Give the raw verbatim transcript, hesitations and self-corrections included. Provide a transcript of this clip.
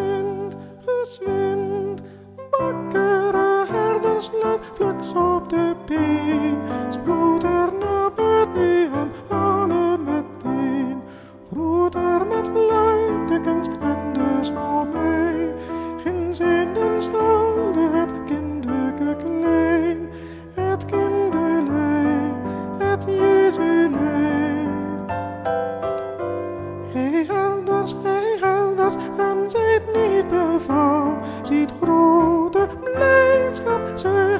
geswind, geswind. Wakkere herders, let fluks op de been. Sproet er naar Bethlehem, alle meteen. Groet er met fluitekens en de schouw mee. Ginds in den stal het kindeke klein. Het kinderleen, het Jezuleen. Gij herders, gij herders, en zijt niet bevangen. Ziet grote blijdschap,